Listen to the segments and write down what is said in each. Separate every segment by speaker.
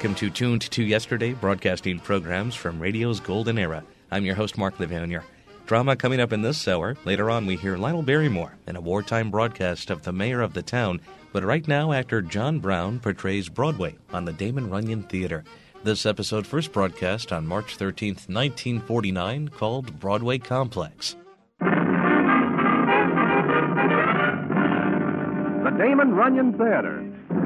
Speaker 1: welcome to Tuned to Yesterday, broadcasting programs from radio's golden era. I'm your host, Mark Levanier. Drama coming up in this hour. Later on, we hear Lionel Barrymore in a wartime broadcast of the mayor of the town. But right now, actor John Brown portrays Broadway on the Damon Runyon Theater. This episode first broadcast on March 13th, 1949, called Broadway Complex.
Speaker 2: The Damon Runyon Theater.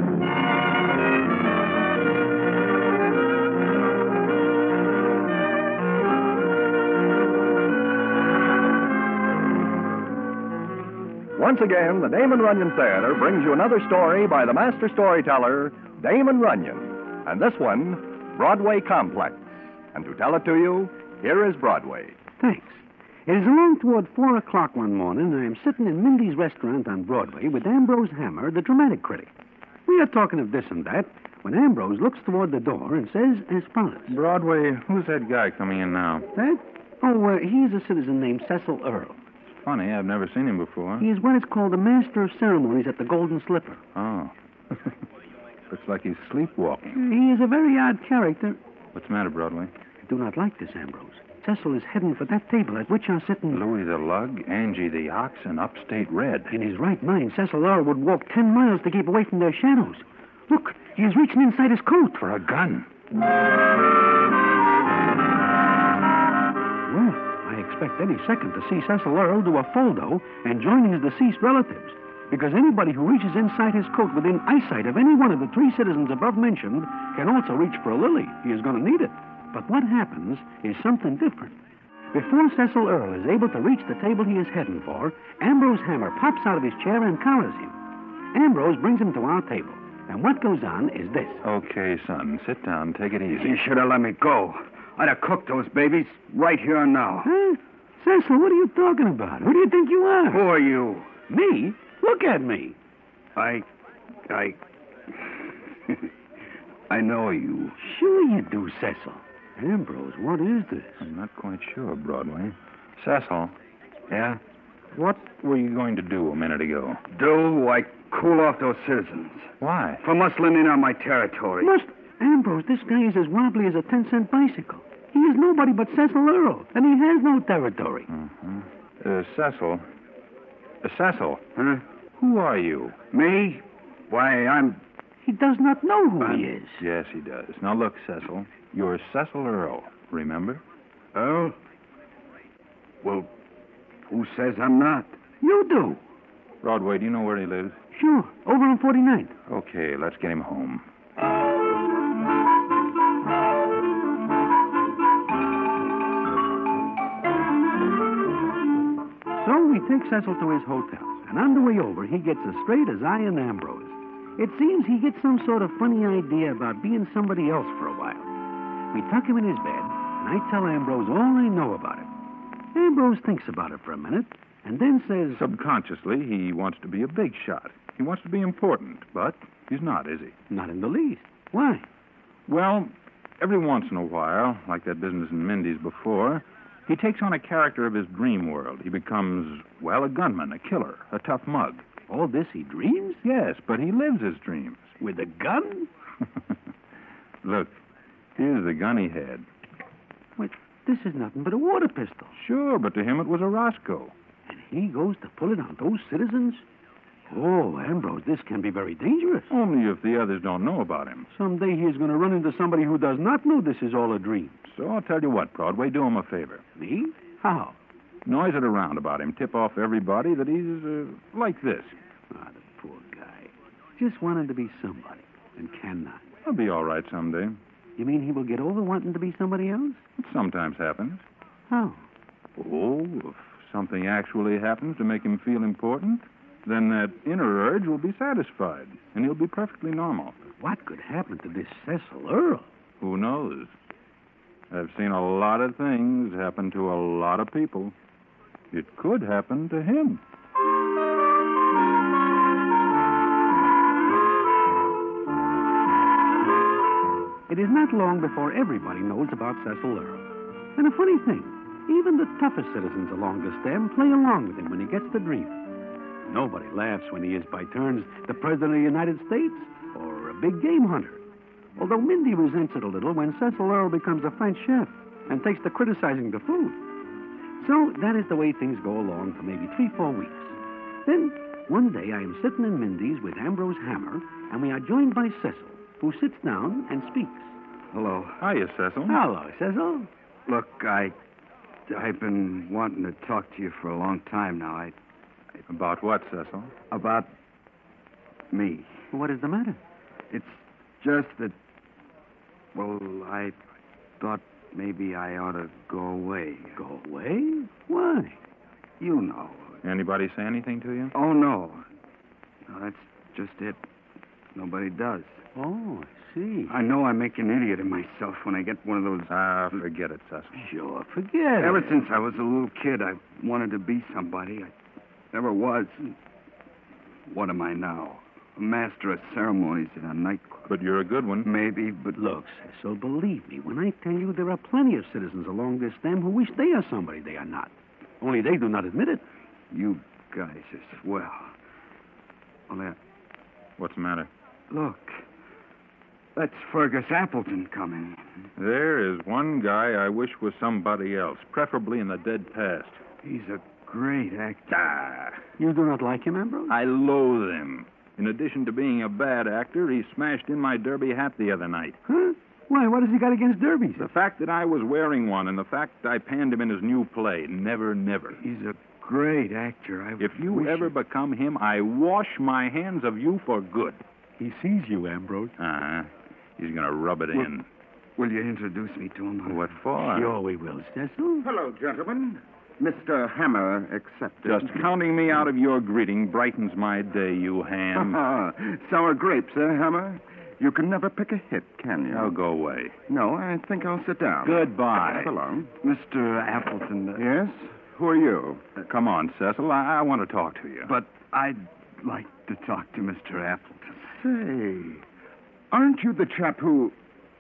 Speaker 2: Once again, the Damon Runyon Theater brings you another story by the master storyteller, Damon Runyon. And this one, Broadway Complex. And to tell it to you, here is Broadway.
Speaker 3: Thanks. It is along toward 4 o'clock one morning, and I am sitting in Mindy's restaurant on Broadway with Ambrose Hammer, the dramatic critic. We are talking of this and that when Ambrose looks toward the door and says as follows.
Speaker 4: Broadway, who's that guy coming in now?
Speaker 3: That? Oh, he is a citizen named Cecil Earle.
Speaker 4: Funny, I've never seen him before.
Speaker 3: He is what is called the master of ceremonies at the Golden Slipper.
Speaker 4: Oh. Looks like he's sleepwalking.
Speaker 3: He is a very odd character.
Speaker 4: What's the matter, Broadway?
Speaker 3: I do not like this, Ambrose. Cecil is heading for that table at which are sitting...
Speaker 4: Louis the Lug, Angie the Ox, and Upstate Red.
Speaker 3: In his right mind, Cecil Earle would walk 10 miles to keep away from their shadows. Look, he is reaching inside his coat.
Speaker 4: For a gun.
Speaker 3: Well, I expect any second to see Cecil Earle do a foldo and join his deceased relatives. Because anybody who reaches inside his coat within eyesight of any one of the 3 citizens above mentioned can also reach for a lily. He is going to need it. But what happens is something different. Before Cecil Earle is able to reach the table he is heading for, Ambrose Hammer pops out of his chair and collars him. Ambrose brings him to our table. And what goes on is this.
Speaker 4: Okay, son, sit down. Take it easy.
Speaker 5: You should have let me go. I'd have cooked those babies right here and now.
Speaker 3: Huh? Cecil, what are you talking about? Who do you think you are?
Speaker 5: Who are you?
Speaker 3: Me? Look at me.
Speaker 5: I know you.
Speaker 3: Sure you do, Cecil. Ambrose, what is this?
Speaker 4: I'm not quite sure, Broadway. Cecil,
Speaker 5: Yeah?
Speaker 4: what were you going to do a minute ago?
Speaker 5: I cool off those citizens.
Speaker 4: Why?
Speaker 5: For muscling in on my territory.
Speaker 3: Ambrose, this guy is as wobbly as a 10-cent bicycle. He is nobody but Cecil Earle, and he has no territory.
Speaker 4: Cecil. Cecil.
Speaker 5: Huh?
Speaker 4: Who are you?
Speaker 5: Me? Why, I'm...
Speaker 3: He does not know who he is.
Speaker 4: Yes, he does. Now look, Cecil. You're Cecil Earle, remember?
Speaker 5: Earl? Well, who says I'm not?
Speaker 3: You do.
Speaker 4: Broadway, do you know where he lives?
Speaker 3: Sure, over on 49th.
Speaker 4: Okay, let's get him home.
Speaker 3: So we take Cecil to his hotel, and on the way over, he gets as straight as I and Ambrose. It seems he gets some sort of funny idea about being somebody else for a while. We tuck him in his bed, and I tell Ambrose all I know about it. Ambrose thinks about it for a minute, and then says...
Speaker 4: Subconsciously, he wants to be a big shot. He wants to be important, but he's not, is he?
Speaker 3: Not in the least. Why?
Speaker 4: Well, every once in a while, like that business in Mindy's before, he takes on a character of his dream world. He becomes, well, a gunman, a killer, a tough mug.
Speaker 3: All this he dreams?
Speaker 4: Yes, but he lives his dreams.
Speaker 3: With a gun?
Speaker 4: Look, here's the gun he had.
Speaker 3: Wait, this is nothing but a water pistol.
Speaker 4: Sure, but to him it was a Roscoe.
Speaker 3: And he goes to pull it on those citizens? Oh, Ambrose, this can be very dangerous.
Speaker 4: Only if the others don't know about him.
Speaker 3: Someday he's going to run into somebody who does not know this is all a dream.
Speaker 4: So I'll tell you what, Broadway, do him a favor.
Speaker 3: Me? How?
Speaker 4: Noise it around about him. Tip off everybody that he's like this.
Speaker 3: Ah, the poor guy. Just wanted to be somebody, and cannot.
Speaker 4: He'll be all right someday.
Speaker 3: You mean he will get over wanting to be somebody else?
Speaker 4: It sometimes happens.
Speaker 3: How?
Speaker 4: Oh, if something actually happens to make him feel important, then that inner urge will be satisfied, and he'll be perfectly normal.
Speaker 3: What could happen to this Cecil Earle?
Speaker 4: Who knows? I've seen a lot of things happen to a lot of people. It could happen to him.
Speaker 3: It is not long before everybody knows about Cecil Earle. And a funny thing, even the toughest citizens along the stem play along with him when he gets to dream. Nobody laughs when he is by turns the President of the United States or a big game hunter. Although Mindy resents it a little when Cecil Earle becomes a French chef and takes to criticizing the food. So that is the way things go along for maybe 3-4 weeks. Then, one day I am sitting in Mindy's with Ambrose Hammer, and we are joined by Cecil, who sits down and speaks.
Speaker 5: Hello.
Speaker 4: Hiya, Cecil.
Speaker 3: Hello, Cecil.
Speaker 5: Look, I've been wanting to talk to you for a long time now.
Speaker 4: About what, Cecil?
Speaker 5: About me.
Speaker 3: What is the matter?
Speaker 5: It's just that, well, I thought maybe I ought to go away.
Speaker 3: Go away? Why?
Speaker 5: You know.
Speaker 4: Anybody say anything to you?
Speaker 5: Oh, no. No, that's just it. Nobody does.
Speaker 3: Oh, I see.
Speaker 5: I know I make an idiot of myself when I get one of those...
Speaker 4: Forget it, Cecil.
Speaker 3: Sure, forget
Speaker 5: Ever
Speaker 3: it.
Speaker 5: since I was a little kid, I wanted to be somebody. I never was. What am I now? A master of ceremonies in a nightclub.
Speaker 4: But you're a good one.
Speaker 5: Maybe, but
Speaker 3: Look, Cecil, believe me when I tell you there are plenty of citizens along this stem who wish they are somebody they are not. Only they do not admit it.
Speaker 5: you guys are swell. Well,
Speaker 4: What's the matter?
Speaker 5: look. That's Fergus Appleton coming.
Speaker 4: There is one guy I wish was somebody else, preferably in the dead past.
Speaker 5: He's a great actor.
Speaker 3: You do not like him, Ambrose?
Speaker 4: I loathe him. In addition to being a bad actor, he smashed in my derby hat the other night.
Speaker 3: Huh? Why, what has he got against derbies?
Speaker 4: The fact that I was wearing one and the fact I panned him in his new play, Never Never.
Speaker 5: He's a great actor.
Speaker 4: If you
Speaker 5: wish
Speaker 4: ever become him, I wash my hands of you for good.
Speaker 3: He sees you, Ambrose.
Speaker 4: Uh-huh. He's going to rub it in.
Speaker 5: Will you introduce me to him?
Speaker 4: What for?
Speaker 3: Sure we will, Cecil.
Speaker 6: Hello, gentlemen. Mr. Hammer accepted.
Speaker 4: Just counting me out of your greeting brightens my day, you ham.
Speaker 6: Sour grapes, Hammer? You can never pick a hit, can you?
Speaker 4: Now go away.
Speaker 6: No, I think I'll sit down.
Speaker 4: Goodbye.
Speaker 6: So long.
Speaker 5: Mr. Appleton.
Speaker 6: Yes? Who are you?
Speaker 4: Come on, Cecil. I want to talk to you.
Speaker 5: But I'd like to talk to Mr. Appleton.
Speaker 6: Say, aren't you the chap who...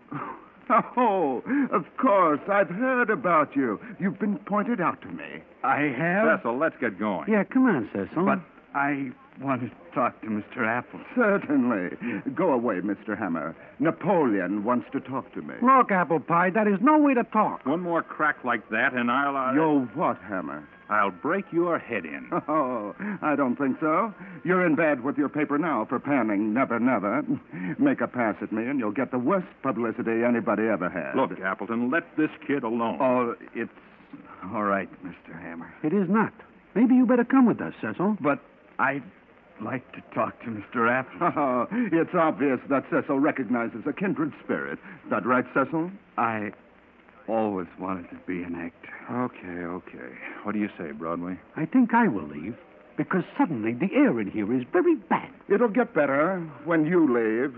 Speaker 6: Oh, of course. I've heard about you. You've been pointed out to me.
Speaker 5: I have?
Speaker 4: Cecil, let's get going.
Speaker 3: Yeah, come on, Cecil.
Speaker 5: But I want to talk to Mr. Appleton.
Speaker 6: Certainly. Go away, Mr. Hammer. Napoleon wants to talk to me.
Speaker 3: Look, Apple Pie, that is no way to talk.
Speaker 4: One more crack like that, and I'll...
Speaker 6: You'll what, Hammer?
Speaker 4: I'll break your head in.
Speaker 6: Oh, I don't think so. You're in bed with your paper now for panning Never Never. Make a pass at me, and you'll get the worst publicity anybody ever had.
Speaker 4: Look, Appleton, let this kid alone.
Speaker 5: Oh, it's all right, Mr. Hammer.
Speaker 3: It is not. Maybe you better come with us, Cecil.
Speaker 5: But I'd like to talk to Mr. Appleton.
Speaker 6: Oh, it's obvious that Cecil recognizes a kindred spirit. Is that right, Cecil?
Speaker 5: I always wanted to be an actor.
Speaker 4: Okay. What do you say, Broadway?
Speaker 3: I think I will leave, because suddenly the air in here is very bad.
Speaker 6: It'll get better when you leave.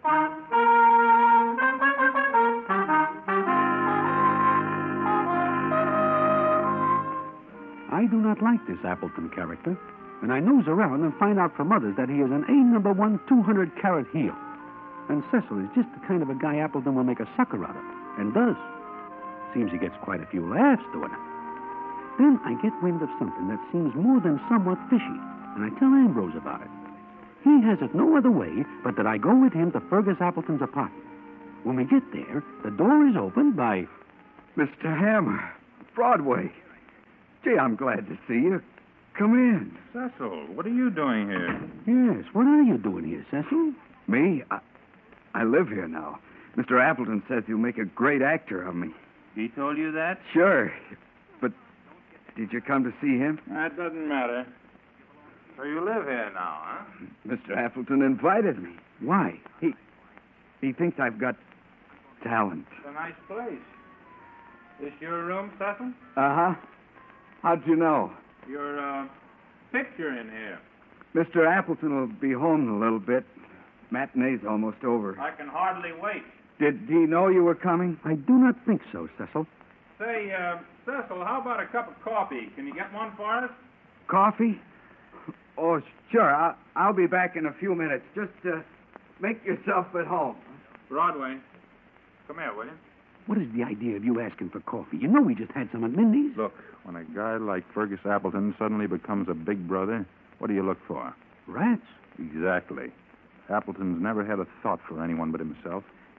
Speaker 3: I do not like this Appleton character, and I nose around and find out from others that he is an A1 200-carat heel. And Cecil is just the kind of a guy Appleton will make a sucker out of, and does. Seems he gets quite a few laughs doing it. Then I get wind of something that seems more than somewhat fishy, and I tell Ambrose about it. He has it no other way but that I go with him to Fergus Appleton's apartment. When we get there, the door is opened by...
Speaker 5: Mr. Hammer, Broadway. Gee, I'm glad to see you. Come in.
Speaker 4: Cecil, what are you doing here?
Speaker 3: Yes, what are you doing here, Cecil?
Speaker 5: Me? I live here now. Mr. Appleton says you'll make a great actor of me.
Speaker 4: He told you that?
Speaker 5: Sure. But did you come to see him?
Speaker 4: That doesn't matter. So you live here now, huh?
Speaker 5: Mr. Appleton invited me.
Speaker 3: Why?
Speaker 5: He thinks I've got talent.
Speaker 4: It's a nice place. This your room, Cecil?
Speaker 5: Uh-huh. How'd you know?
Speaker 4: Your, picture in here.
Speaker 5: Mr. Appleton will be home in a little bit. Matinee's almost over.
Speaker 4: I can hardly wait.
Speaker 5: Did he know you were coming?
Speaker 3: I do not think so, Cecil.
Speaker 4: Say, Cecil, how about a cup of coffee? Can you get one for us?
Speaker 5: Coffee? Oh, sure. I'll be back in a few minutes. Just make yourself at home.
Speaker 4: Broadway, come here, will you?
Speaker 3: What is the idea of you asking for coffee? You know we just had some at Mindy's.
Speaker 4: Look, when a guy like Fergus Appleton suddenly becomes a big brother, what do you look for?
Speaker 3: Rats.
Speaker 4: Exactly. Appleton's never had a thought for anyone but himself.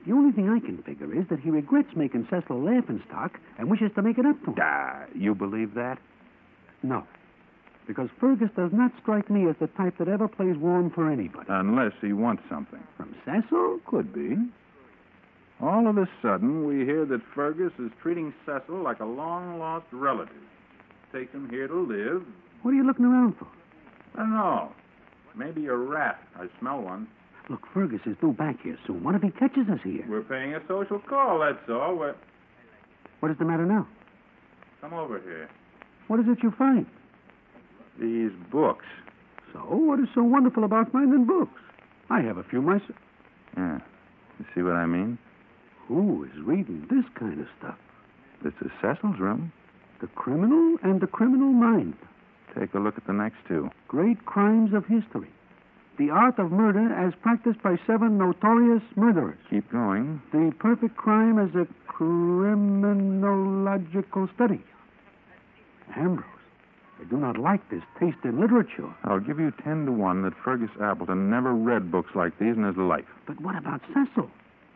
Speaker 3: The only thing I can figure is that he regrets making Cecil laughing stock and wishes to make it up to him.
Speaker 4: You believe that?
Speaker 3: No. Because Fergus does not strike me as the type that ever plays warm for anybody.
Speaker 4: Unless he wants something.
Speaker 3: From Cecil?
Speaker 4: Could be. All of a sudden, we hear that Fergus is treating Cecil like a long-lost relative. Take him here to live.
Speaker 3: What are you looking around for?
Speaker 4: I don't know. Maybe a rat. I smell one.
Speaker 3: Look, Fergus is due back here soon. What if he catches us here?
Speaker 4: We're paying a social call, that's all.
Speaker 3: What is the matter now?
Speaker 4: Come over here.
Speaker 3: What is it you find?
Speaker 4: These books.
Speaker 3: So, what is so wonderful about finding books? I have a few myself.
Speaker 4: Yeah. You see what I mean?
Speaker 3: Who is reading this kind of stuff?
Speaker 4: This is Cecil's room.
Speaker 3: The Criminal and the Criminal Mind.
Speaker 4: Take a look at the next two.
Speaker 3: Great Crimes of History. The Art of Murder as Practiced by 7 Notorious Murderers.
Speaker 4: Keep going.
Speaker 3: The Perfect Crime as a Criminological Study. Ambrose, I do not like this taste in literature.
Speaker 4: I'll give you 10 to 1 that Fergus Appleton never read books like these in his life.
Speaker 3: But what about Cecil?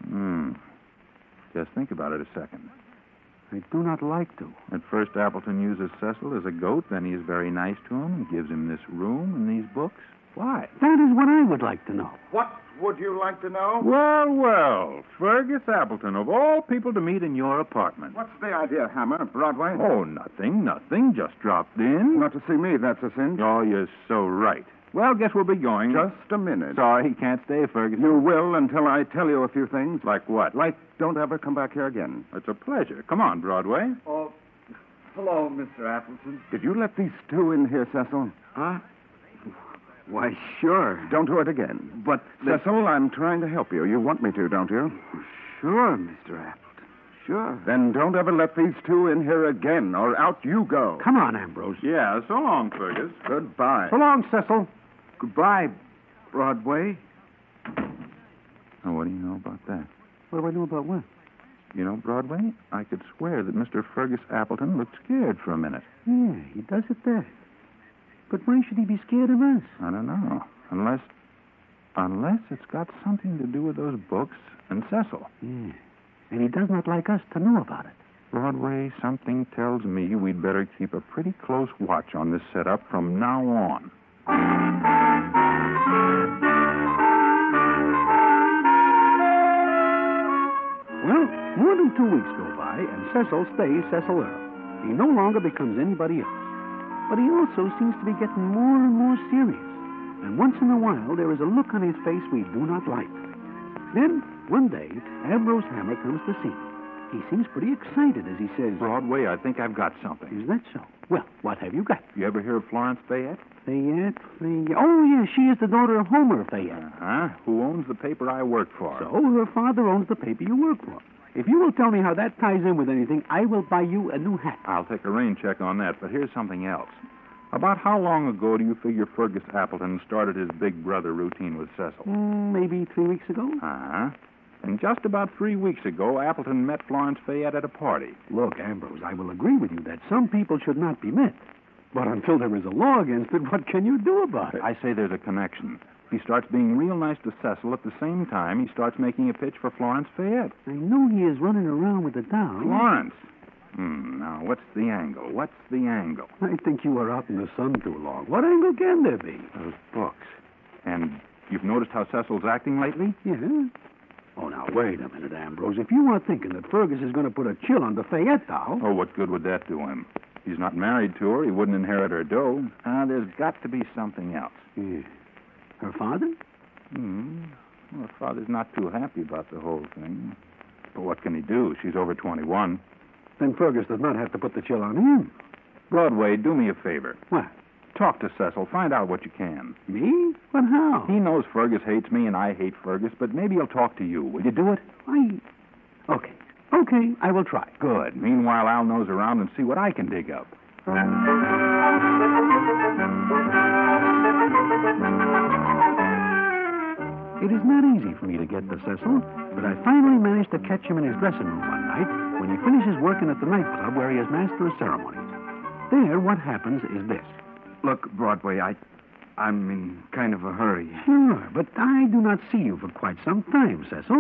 Speaker 4: Just think about it a second.
Speaker 3: I do not like to.
Speaker 4: At first, Appleton uses Cecil as a goat, then he is very nice to him and gives him this room and these books. Why?
Speaker 3: That is what I would like to know.
Speaker 6: What would you like to know?
Speaker 4: Well, Fergus Appleton, of all people to meet in your apartment.
Speaker 6: What's the idea, Hammer? Broadway?
Speaker 4: Oh, nothing. Just dropped in.
Speaker 6: Not to see me, that's a cinch.
Speaker 4: Oh, you're so right. Well, guess we'll be going.
Speaker 6: Just a minute.
Speaker 4: Sorry, he can't stay, Fergus.
Speaker 6: You will until I tell you a few things.
Speaker 4: Like what?
Speaker 6: Like, don't ever come back here again.
Speaker 4: It's a pleasure. Come on, Broadway.
Speaker 5: Oh, hello, Mr. Appleton.
Speaker 6: Did you let these two in here, Cecil?
Speaker 5: Huh? Why, sure.
Speaker 6: Don't do it again.
Speaker 5: But...
Speaker 6: Cecil, I'm trying to help you. You want me to, don't you?
Speaker 5: Sure, Mr. Appleton. Sure.
Speaker 6: Then don't ever let these two in here again, or out you go.
Speaker 3: Come on, Ambrose.
Speaker 4: Yeah, so long, Fergus.
Speaker 6: Goodbye.
Speaker 3: So long, Cecil.
Speaker 5: Goodbye, Broadway.
Speaker 4: Oh, what do you know about that?
Speaker 3: What do I know about what?
Speaker 4: You know, Broadway, I could swear that Mr. Fergus Appleton looked scared for a minute.
Speaker 3: Yeah, he does it there. But why should he be scared of us?
Speaker 4: I don't know. Unless it's got something to do with those books and Cecil.
Speaker 3: Yeah. And he does not like us to know about it.
Speaker 4: Broadway, something tells me we'd better keep a pretty close watch on this setup from now on.
Speaker 3: Well, more than 2 weeks go by, and Cecil stays Cecil Earl. He no longer becomes anybody else. But he also seems to be getting more and more serious. And once in a while, there is a look on his face we do not like. Then, one day, Ambrose Hammer comes to see him. He seems pretty excited as he says,
Speaker 4: Broadway, I think I've got something.
Speaker 3: Is that so? Well, what have you got?
Speaker 4: You ever hear of Florence Fayette?
Speaker 3: Fayette? Oh, yes, she is the daughter of Homer Fayette.
Speaker 4: Uh-huh. Who owns the paper I work for.
Speaker 3: So, her father owns the paper you work for. If you will tell me how that ties in with anything, I will buy you a new hat.
Speaker 4: I'll take a rain check on that, but here's something else. About how long ago do you figure Fergus Appleton started his big brother routine with Cecil?
Speaker 3: Maybe 3 weeks ago.
Speaker 4: Uh-huh. And just about 3 weeks ago, Appleton met Florence Fayette at a party.
Speaker 3: Look, Ambrose, I will agree with you that some people should not be met. But until there is a law against it, what can you do about it?
Speaker 4: I say there's a connection. He starts being real nice to Cecil at the same time he starts making a pitch for Florence Fayette.
Speaker 3: I know he is running around with the doll.
Speaker 4: Florence? Now, what's the angle?
Speaker 3: I think you are out in the sun too long. What angle can there be?
Speaker 4: Those books. And you've noticed how Cecil's acting lately?
Speaker 3: Yeah. Oh, now, wait a minute, Ambrose. If you are thinking that Fergus is going to put a chill on the Fayette doll...
Speaker 4: Oh, what good would that do him? He's not married to her. He wouldn't inherit her dough. There's got to be something else.
Speaker 3: Yeah. Her father?
Speaker 4: Well, her father's not too happy about the whole thing. But what can he do? She's over 21.
Speaker 3: Then Fergus does not have to put the chill on him.
Speaker 4: Broadway, do me a favor.
Speaker 3: What?
Speaker 4: Talk to Cecil. Find out what you can.
Speaker 3: Me? But how?
Speaker 4: He knows Fergus hates me and I hate Fergus, but maybe he'll talk to you. Will you do it?
Speaker 3: Okay, I will try.
Speaker 4: Good. Meanwhile, I'll nose around and see what I can dig up.
Speaker 3: It is not easy for me to get to Cecil, but I finally managed to catch him in his dressing room one night when he finishes working at the nightclub where he is master of ceremonies. There, what happens is this.
Speaker 5: Look, Broadway, I'm in kind of a hurry.
Speaker 3: Sure, but I do not see you for quite some time, Cecil.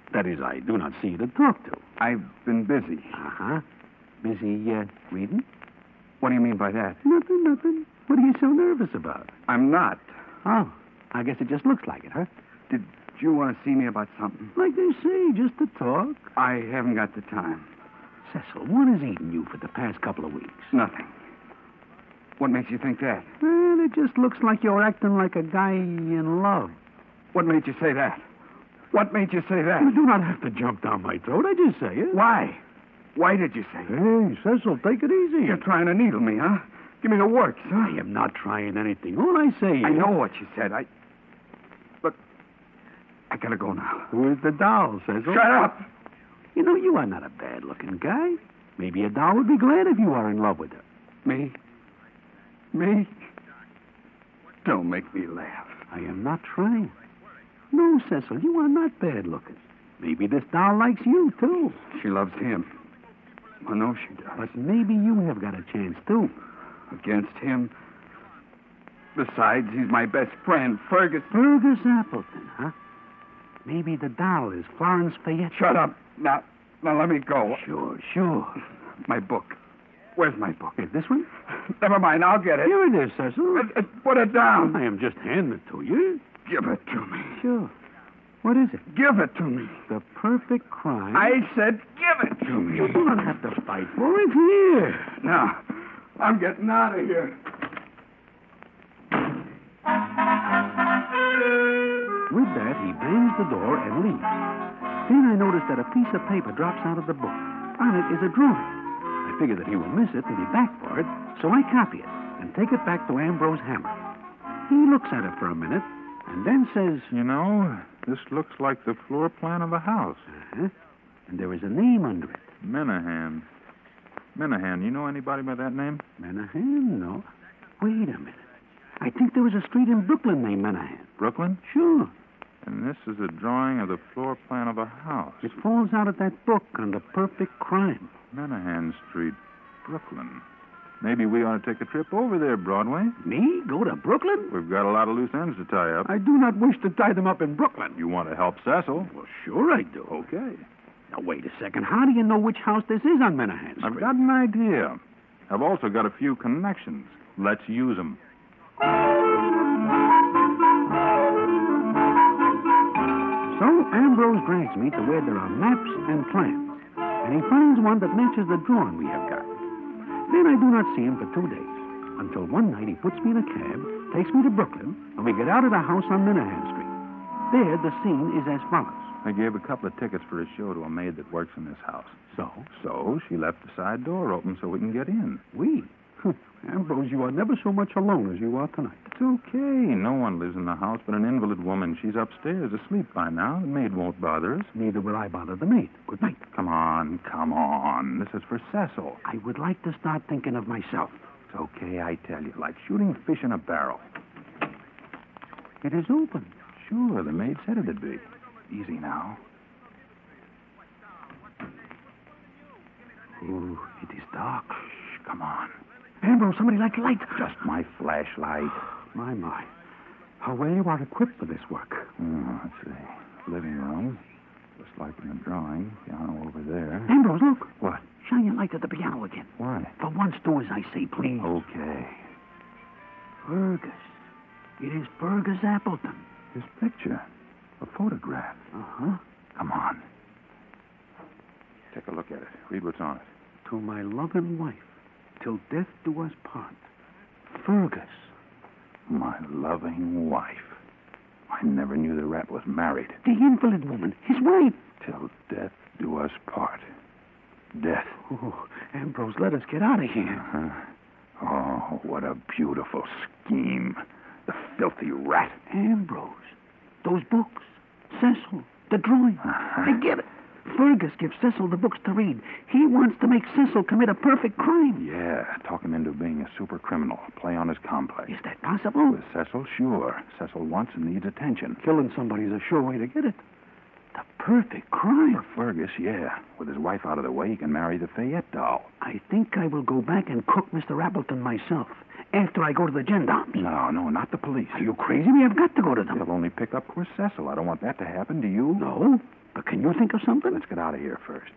Speaker 3: That is, I do not see you to talk to.
Speaker 5: I've been busy.
Speaker 3: Uh-huh. Busy, reading?
Speaker 5: What do you mean by that?
Speaker 3: Nothing. What are you so nervous about?
Speaker 5: I'm not.
Speaker 3: Oh, I guess it just looks like it, huh?
Speaker 5: Did you want to see me about something?
Speaker 3: Like they say, just to talk.
Speaker 5: I haven't got the time.
Speaker 3: Cecil, what has eaten you for the past couple of weeks?
Speaker 5: Nothing. What makes you think that?
Speaker 3: Well, it just looks like you're acting like a guy in love.
Speaker 5: What made you say that? What made you say that?
Speaker 3: You do not have to jump down my throat. I just say it.
Speaker 5: Why? Why did you say it?
Speaker 3: Hey, Cecil, take it easy.
Speaker 5: You're trying to needle me, huh? Give me the works, huh?
Speaker 3: I am not trying anything. All I say is...
Speaker 5: I know what you said. Look, I gotta go now.
Speaker 3: Who is the doll, Cecil?
Speaker 5: Shut up!
Speaker 3: You know, you are not a bad-looking guy. Maybe a doll would be glad if you are in love with her.
Speaker 5: Me? Me? Don't make me laugh.
Speaker 3: I am not trying. No, Cecil, you are not bad-looking. Maybe this doll likes you, too.
Speaker 5: She loves him. I know she does.
Speaker 3: But maybe you have got a chance, too.
Speaker 5: Against him? Besides, he's my best friend, Fergus.
Speaker 3: Fergus Appleton, huh? Maybe the doll is Florence Fayette.
Speaker 5: Shut up. Now let me go.
Speaker 3: Sure.
Speaker 5: My book. Where's my book?
Speaker 3: This one?
Speaker 5: Never mind, I'll get it.
Speaker 3: Here it is, Cecil.
Speaker 5: Put it down.
Speaker 3: I am just handing it to you.
Speaker 5: Give it to me.
Speaker 3: Sure. What is it?
Speaker 5: Give it to me.
Speaker 3: The Perfect Crime.
Speaker 5: I said give it to me.
Speaker 3: You do not have to fight for it. Here.
Speaker 5: Now, I'm getting out of here.
Speaker 3: With that, he bangs the door and leaves. Then I notice that a piece of paper drops out of the book. On it is a drawing. I figure that he will miss it and be back for it, so I copy it and take it back to Ambrose Hammer. He looks at it for a minute and then says...
Speaker 4: You know, this looks like the floor plan of a house.
Speaker 3: Uh-huh. And there is a name under it.
Speaker 4: Menahan. Menahan, you know anybody by that name?
Speaker 3: Menahan? No. Wait a minute. I think there is a street in Brooklyn named Menahan.
Speaker 4: Brooklyn?
Speaker 3: Sure.
Speaker 4: And this is a drawing of the floor plan of a house.
Speaker 3: It falls out of that book on the Perfect Crime.
Speaker 4: Menahan Street, Brooklyn. Maybe we ought to take a trip over there, Broadway.
Speaker 3: Me? Go to Brooklyn?
Speaker 4: We've got a lot of loose ends to tie up.
Speaker 3: I do not wish to tie them up in Brooklyn.
Speaker 4: You want to help Cecil?
Speaker 3: Well, sure I do.
Speaker 4: Okay.
Speaker 3: Now, wait a second. How do you know which house this is on Menahan Street?
Speaker 4: I've got an idea. I've also got a few connections. Let's use them.
Speaker 3: So Ambrose drags me to where there are maps and plans, and he finds one that matches the drawing we have got. Then I do not see him for 2 days, until one night he puts me in a cab, takes me to Brooklyn, and we get out of the house on Menahan Street. There, the scene is as follows.
Speaker 4: I gave a couple of tickets for a show to a maid that works in this house. So she left the side door open so we can get in.
Speaker 3: We? Ambrose, you are never so much alone as you are tonight.
Speaker 4: It's okay. No one lives in the house but an invalid woman. She's upstairs asleep by now. The maid won't bother us.
Speaker 3: Neither will I bother the maid. Good night.
Speaker 4: Come on. This is for Cecil.
Speaker 3: I would like to start thinking of myself.
Speaker 4: It's okay, I tell you. Like shooting fish in a barrel.
Speaker 3: It is open.
Speaker 4: Sure, the maid said it'd be. Easy now.
Speaker 3: Ooh, it is dark.
Speaker 4: Shh, come on.
Speaker 3: Ambrose, somebody like a light.
Speaker 4: Just my flashlight.
Speaker 3: My. How well you are equipped for this work.
Speaker 4: Let's see. Living room. Just like in the drawing. Piano over there.
Speaker 3: Ambrose, look.
Speaker 4: What?
Speaker 3: Shine your light at the piano again.
Speaker 4: Why?
Speaker 3: For once, do as I say, please.
Speaker 4: Okay.
Speaker 3: Fergus. It is Fergus Appleton.
Speaker 4: His picture. A photograph.
Speaker 3: Uh-huh.
Speaker 4: Come on. Take a look at it. Read what's on it.
Speaker 3: To my loving wife, till death do us part. Fergus.
Speaker 4: My loving wife. I never knew the rat was married.
Speaker 3: The invalid woman, his wife.
Speaker 4: Till death do us part. Death.
Speaker 3: Oh, Ambrose, let us get out of here.
Speaker 4: Uh-huh. Oh, what a beautiful scheme. The filthy rat.
Speaker 3: Ambrose, those books, Cecil, the drawing.
Speaker 4: Uh-huh.
Speaker 3: I get it. Fergus gives Cecil the books to read. He wants to make Cecil commit a perfect crime.
Speaker 4: Yeah, talk him into being a super criminal. Play on his complex.
Speaker 3: Is that possible?
Speaker 4: With Cecil, sure. Cecil wants and needs attention.
Speaker 3: Killing somebody's a sure way to get it. The perfect crime.
Speaker 4: For Fergus, yeah. With his wife out of the way, he can marry the Fayette doll.
Speaker 3: I think I will go back and cook Mr. Appleton myself after I go to the gendarmes.
Speaker 4: No, not the police.
Speaker 3: Are you crazy? We have got to go to them.
Speaker 4: They'll only pick up poor Cecil. I don't want that to happen. Do you?
Speaker 3: No. But can you think of something?
Speaker 4: Let's get out of here first.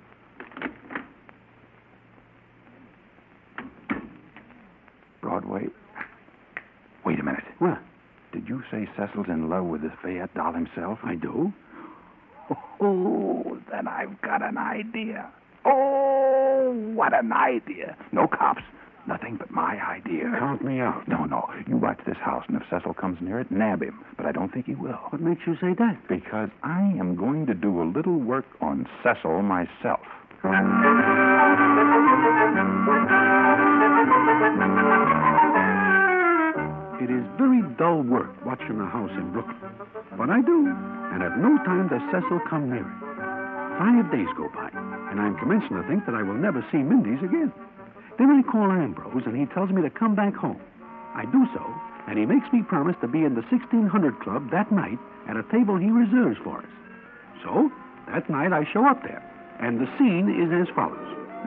Speaker 4: Broadway. Wait a minute.
Speaker 3: What?
Speaker 4: Did you say Cecil's in love with the Fayette doll himself?
Speaker 3: I do.
Speaker 4: Oh, then I've got an idea. Oh, what an idea. No cops. Nothing but my idea.
Speaker 3: Count me out.
Speaker 4: No. You watch this house, and if Cecil comes near it, nab him. But I don't think he will.
Speaker 3: What makes you say that?
Speaker 4: Because I am going to do a little work on Cecil myself.
Speaker 3: It is very dull work watching a house in Brooklyn. But I do, and at no time does Cecil come near it. 5 days go by, and I'm commencing to think that I will never see Mindy's again. Then I call Ambrose, and he tells me to come back home. I do so, and he makes me promise to be in the 1600 Club that night at a table he reserves for us. So, that night I show up there, and the scene is as follows.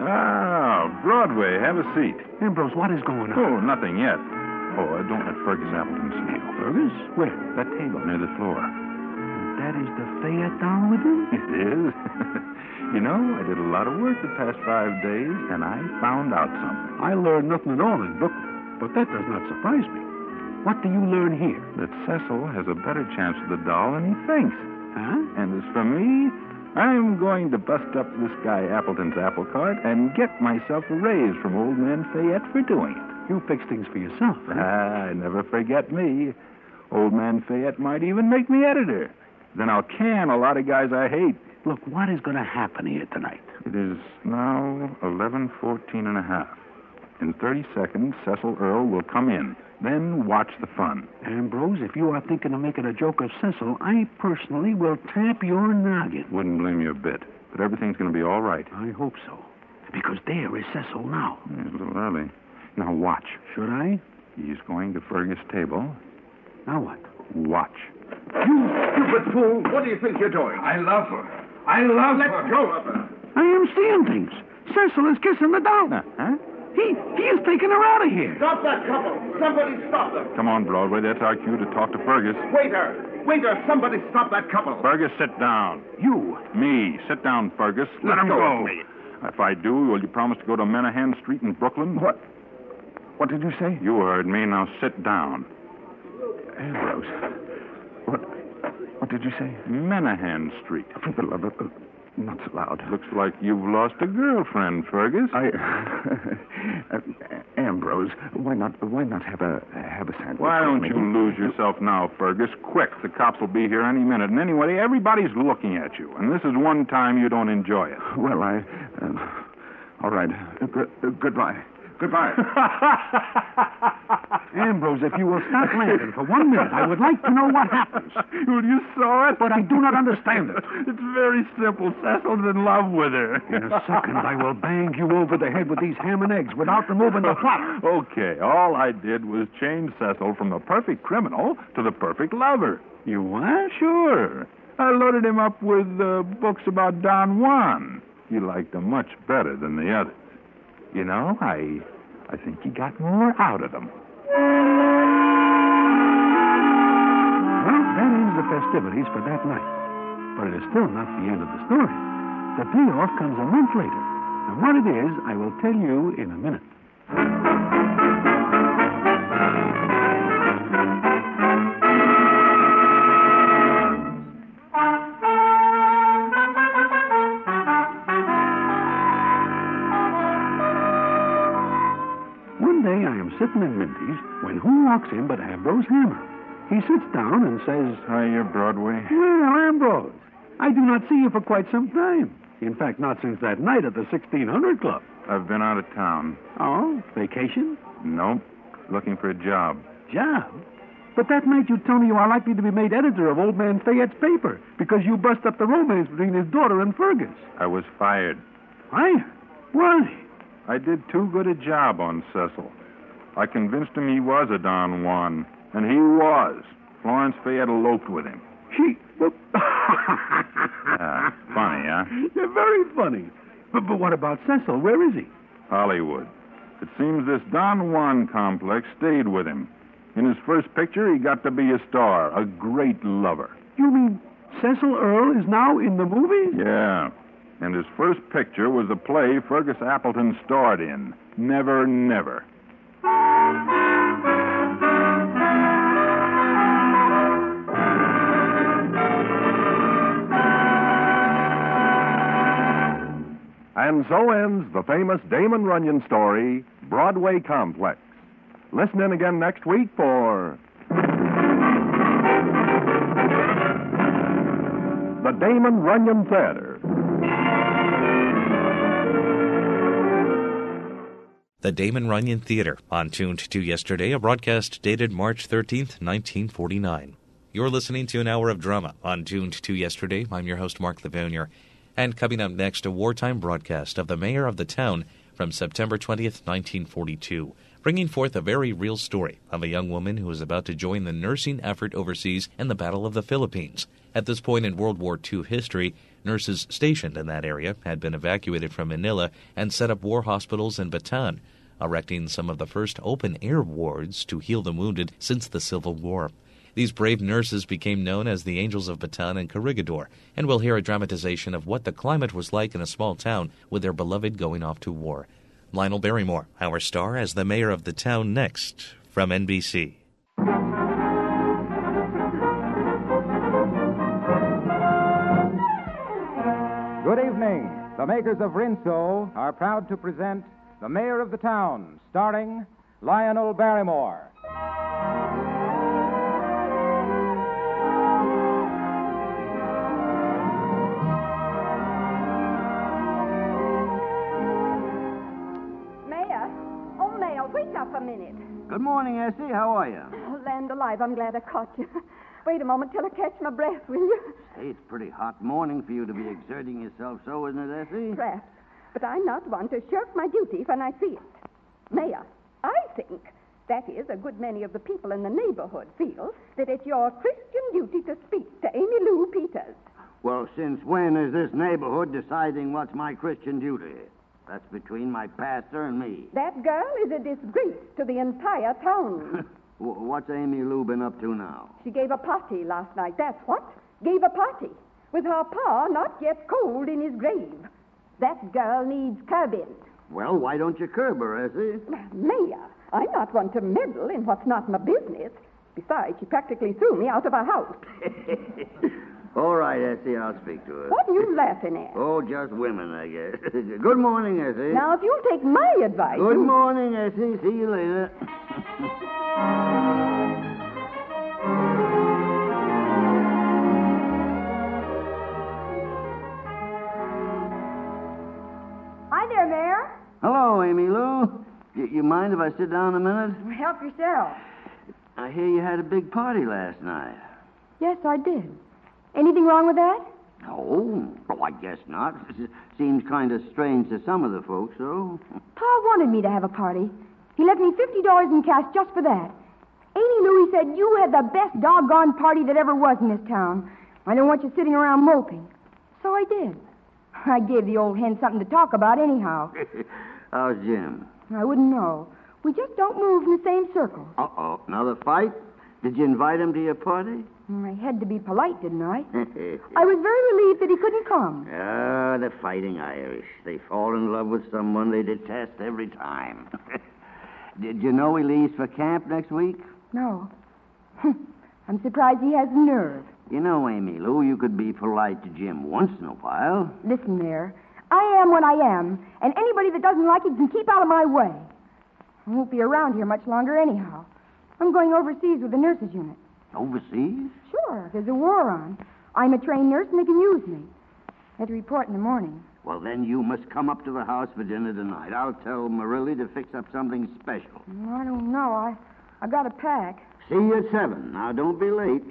Speaker 4: Ah, Broadway, have a seat.
Speaker 3: Ambrose, what is going on?
Speaker 4: Oh, nothing yet. Oh, don't let Fergus Appleton see you.
Speaker 3: Fergus? Where?
Speaker 4: That table near the floor.
Speaker 3: That is the Fayette down with him?
Speaker 4: It is. You know, I did a lot of work the past 5 days, and I found out something.
Speaker 3: I learned nothing at all in Brooklyn, but that does not surprise me. What do you learn here?
Speaker 4: That Cecil has a better chance with the doll than he thinks.
Speaker 3: Huh?
Speaker 4: And as for me, I'm going to bust up this guy Appleton's apple cart and get myself a raise from old man Fayette for doing it.
Speaker 3: You fix things for yourself, huh?
Speaker 4: I never forget me. Old man Fayette might even make me editor. Then I'll can a lot of guys I hate.
Speaker 3: Look, what is going to happen here tonight?
Speaker 4: It is now 11:14 and a half. In 30 seconds, Cecil Earl will come in. Then watch the fun.
Speaker 3: Ambrose, if you are thinking of making a joke of Cecil, I personally will tap your noggin.
Speaker 4: Wouldn't blame you a bit. But everything's going to be all right.
Speaker 3: I hope so. Because there is Cecil now.
Speaker 4: Yeah, a little early. Now watch.
Speaker 3: Should I?
Speaker 4: He's going to Fergus' table.
Speaker 3: Now what?
Speaker 4: Watch.
Speaker 6: You stupid fool! What do you think you're doing? I love her. Let go of her.
Speaker 3: I am seeing things. Cecil is kissing the doll.
Speaker 4: Huh?
Speaker 3: He is taking her out of here.
Speaker 6: Stop that couple. Somebody stop them.
Speaker 4: Come on, Broadway. That's our cue to talk to Fergus.
Speaker 6: Waiter, somebody stop that couple.
Speaker 4: Fergus, sit down.
Speaker 3: You.
Speaker 4: Me. Sit down, Fergus.
Speaker 6: Let him go of me.
Speaker 4: If I do, will you promise to go to Menahan Street in Brooklyn?
Speaker 6: What? What did you say?
Speaker 4: You heard me. Now sit down.
Speaker 6: Ambrose. What did you say?
Speaker 4: Menahan Street.
Speaker 6: For the love of... not so loud.
Speaker 4: Looks like you've lost a girlfriend, Fergus.
Speaker 6: Ambrose, why not have a sandwich?
Speaker 4: Why don't you lose yourself now, Fergus? Quick, the cops will be here any minute. And anyway, everybody's looking at you, and this is one time you don't enjoy it.
Speaker 6: Well, all right. Goodbye.
Speaker 3: Ambrose, if you will stop laughing for 1 minute, I would like to know what happens.
Speaker 4: Well, you saw it?
Speaker 3: But I do not understand it.
Speaker 4: It's very simple. Cecil's in love with her.
Speaker 3: In a second, I will bang you over the head with these ham and eggs without removing the platter.
Speaker 4: Okay, all I did was change Cecil from the perfect criminal to the perfect lover.
Speaker 3: You what?
Speaker 4: Sure. I loaded him up with books about Don Juan. He liked them much better than the others. You know, I think he got more out of them.
Speaker 3: Well, that ends the festivities for that night. But it is still not the end of the story. The payoff comes a month later. And what it is, I will tell you in a minute. Sitting in Mindy's when who walks in but Ambrose Hammer. He sits down and says,
Speaker 4: Hiya, Broadway.
Speaker 3: Well, Ambrose, I do not see you for quite some time. In fact, not since that night at the 1600 Club.
Speaker 4: I've been out of town.
Speaker 3: Oh, vacation?
Speaker 4: Nope. Looking for a job.
Speaker 3: Job? But that night you told me you are likely to be made editor of Old Man Fayette's paper because you bust up the romance between his daughter and Fergus.
Speaker 4: I was fired.
Speaker 3: Fired? Why?
Speaker 4: I did too good a job on Cecil. I convinced him he was a Don Juan, and he was. Florence Fayette eloped with him.
Speaker 3: She...
Speaker 4: Funny, huh?
Speaker 3: You're very funny. But what about Cecil? Where is he?
Speaker 4: Hollywood. It seems this Don Juan complex stayed with him. In his first picture, he got to be a star, a great lover.
Speaker 3: You mean Cecil Earle is now in the movie?
Speaker 4: Yeah. And his first picture was a play Fergus Appleton starred in, Never, Never.
Speaker 2: And so ends the famous Damon Runyon story, Broadway Complex. Listen in again next week for the Damon Runyon Theater.
Speaker 1: The Damon Runyon Theater on Tuned to Yesterday, a broadcast dated March 13th, 1949. You're listening to an hour of drama on Tuned to Yesterday. I'm your host, Mark Livounier. And coming up next, a wartime broadcast of the mayor of the town from September 20th, 1942, bringing forth a very real story of a young woman who was about to join the nursing effort overseas in the Battle of the Philippines. At this point in World War II history, nurses stationed in that area had been evacuated from Manila and set up war hospitals in Bataan, erecting some of the first open-air wards to heal the wounded since the Civil War. These brave nurses became known as the Angels of Bataan and Corregidor, and we'll hear a dramatization of what the climate was like in a small town with their beloved going off to war. Lionel Barrymore, our star as the mayor of the town, next from NBC.
Speaker 7: Good evening. The makers of Rinso are proud to present The Mayor of the Town, starring Lionel Barrymore.
Speaker 8: Wait up a minute.
Speaker 9: Good morning, Essie. How are you?
Speaker 8: Oh, land alive, I'm glad I caught you. Wait a moment till I catch my breath, will you?
Speaker 9: Say, it's a pretty hot morning for you to be exerting yourself so, isn't it, Essie?
Speaker 8: Perhaps. But I'm not one to shirk my duty when I see it. Mayor, I think, that is, a good many of the people in the neighborhood feel that it's your Christian duty to speak to Amy Lou Peters.
Speaker 9: Well, since when is this neighborhood deciding what's my Christian duty? That's between my pastor and me.
Speaker 8: That girl is a disgrace to the entire town.
Speaker 9: What's Amy Lou been up to now?
Speaker 8: She gave a party last night, that's what. Gave a party. With her pa not yet cold in his grave. That girl needs curbing.
Speaker 9: Well, why don't you curb her, Essie?
Speaker 8: Mayor, I'm not one to meddle in what's not my business. Besides, she practically threw me out of her house.
Speaker 9: All right, Essie, I'll speak to her.
Speaker 8: What are you laughing at?
Speaker 9: Oh, just women, I guess. Good morning, Essie.
Speaker 8: Now, if you'll take my advice...
Speaker 9: Good morning, Essie. See you later.
Speaker 8: Hi there, Mayor.
Speaker 9: Hello, Amy Lou. You mind if I sit down a minute?
Speaker 8: Help yourself.
Speaker 9: I hear you had a big party last night.
Speaker 8: Yes, I did. Anything wrong with that?
Speaker 9: Oh, I guess not. Seems kind of strange to some of the folks, though.
Speaker 8: Pa wanted me to have a party. He left me $50 in cash just for that. Amy Lou, he said, you had the best doggone party that ever was in this town. I don't want you sitting around moping. So I did. I gave the old hen something to talk about anyhow.
Speaker 9: How's Jim?
Speaker 8: I wouldn't know. We just don't move in the same circle.
Speaker 9: Uh-oh. Another fight? Did you invite him to your party?
Speaker 8: I had to be polite, didn't I? I was very relieved that he couldn't come.
Speaker 9: Ah, the fighting Irish. They fall in love with someone they detest every time. Did you know he leaves for camp next week?
Speaker 8: No. I'm surprised he has the nerve.
Speaker 9: You know, Amy Lou, you could be polite to Jim once in a while.
Speaker 8: Listen, Mayor. I am what I am, and anybody that doesn't like it can keep out of my way. I won't be around here much longer anyhow. I'm going overseas with the nurses unit.
Speaker 9: Overseas?
Speaker 8: Sure. There's a war on. I'm a trained nurse, and they can use me. I have to report in the morning.
Speaker 9: Well, then you must come up to the house for dinner tonight. I'll tell Marilli to fix up something special.
Speaker 8: I don't know. I got to pack.
Speaker 9: See you at 7. Now, don't be late.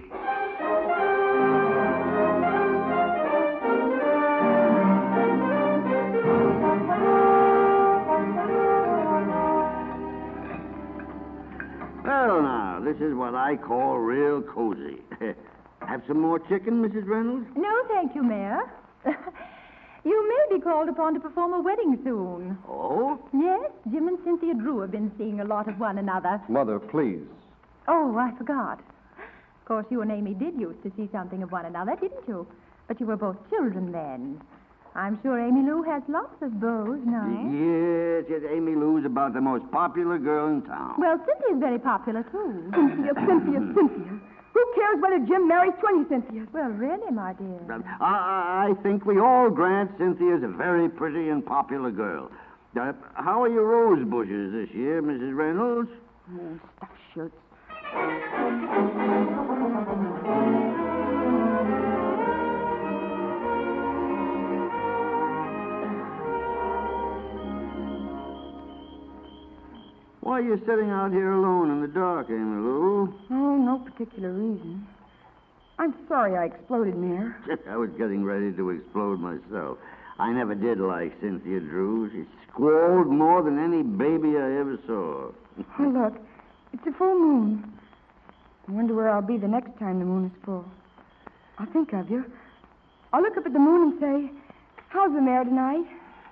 Speaker 9: Well, now, this is what I call real cozy. Have some more chicken, Mrs. Reynolds?
Speaker 10: No, thank you, Mayor. You may be called upon to perform a wedding soon.
Speaker 9: Oh?
Speaker 10: Yes, Jim and Cynthia Drew have been seeing a lot of one another.
Speaker 11: Mother, please.
Speaker 10: Oh, I forgot. Of course, you and Amy did used to see something of one another, didn't you? But you were both children then. I'm sure Amy Lou has lots of beaux now.
Speaker 9: Yes, Amy Lou's about the most popular girl in town.
Speaker 10: Well, Cynthia's very popular, too.
Speaker 8: Cynthia. Who cares whether Jim marries 20 Cynthias?
Speaker 10: Well, really, my dear.
Speaker 9: I think we all grant Cynthia's a very pretty and popular girl. How are your rose bushes this year, Mrs. Reynolds?
Speaker 8: Oh, stuffed shirts.
Speaker 9: Why are you sitting out here alone in the dark, Amy Lou?
Speaker 8: Oh, no particular reason. I'm sorry I exploded, Mayor.
Speaker 9: I was getting ready to explode myself. I never did like Cynthia Drew. She squalled more than any baby I ever saw.
Speaker 8: Oh, look. It's a full moon. I wonder where I'll be the next time the moon is full. I'll think of you. I'll look up at the moon and say, how's the Mayor tonight?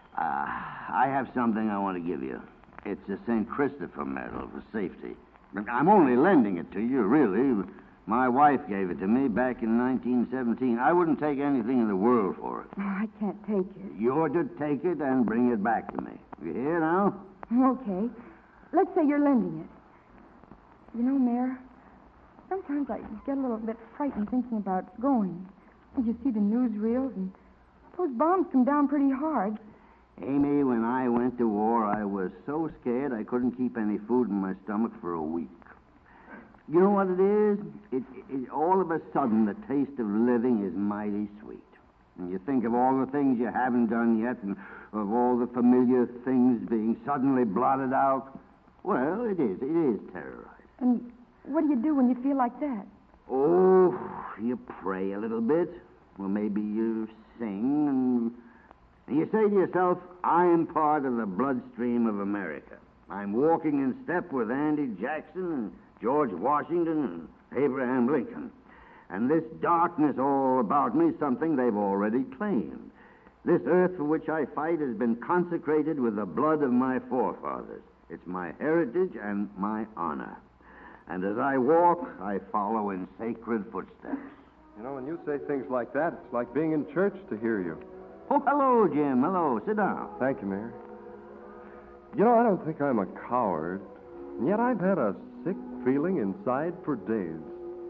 Speaker 9: I have something I want to give you. It's a St. Christopher medal for safety. I'm only lending it to you, really. My wife gave it to me back in 1917. I wouldn't take anything in the world for it.
Speaker 8: Oh, I can't take it.
Speaker 9: You're to take it and bring it back to me. You hear now?
Speaker 8: Okay. Let's say you're lending it. You know, Mayor, sometimes I get a little bit frightened thinking about going. You see the newsreels, and those bombs come down pretty hard.
Speaker 9: Amy, when I went to war, I was so scared I couldn't keep any food in my stomach for a week. You know what it is? All of a sudden, the taste of living is mighty sweet. And you think of all the things you haven't done yet, and of all the familiar things being suddenly blotted out. Well, it is terrorizing.
Speaker 8: And what do you do when you feel like that?
Speaker 9: Oh, you pray a little bit. Well, maybe you sing, and you say to yourself, I'm part of the bloodstream of America. I'm walking in step with Andy Jackson and George Washington and Abraham Lincoln. And this darkness all about me is something they've already claimed. This earth for which I fight has been consecrated with the blood of my forefathers. It's my heritage and my honor. And as I walk, I follow in sacred footsteps.
Speaker 11: You know, when you say things like that, it's like being in church to hear you.
Speaker 9: Oh, hello, Jim. Hello. Sit down.
Speaker 11: Thank you, Mayor. You know, I don't think I'm a coward, and yet I've had a sick feeling inside for days.